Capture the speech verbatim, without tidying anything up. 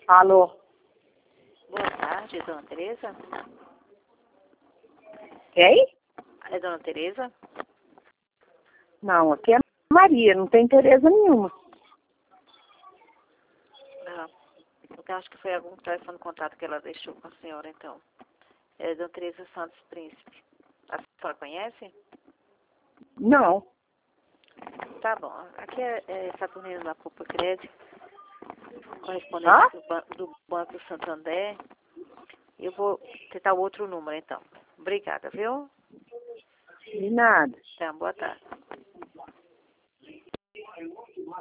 Alô? Boa tarde, dona Tereza. Quem? É dona Tereza? Não, aqui é Maria, não tem Tereza nenhuma. Ah, então acho que foi algum telefone de contato que ela deixou com a senhora, então. É dona Tereza Santos Príncipe. A senhora conhece? Não. Tá bom. Aqui é, é Saturnino da Poupa Crédito, correspondente Hã? do, ban do Banco Santander. Eu vou tentar o outro número, então. Obrigada, viu? De nada. Tá, boa tarde.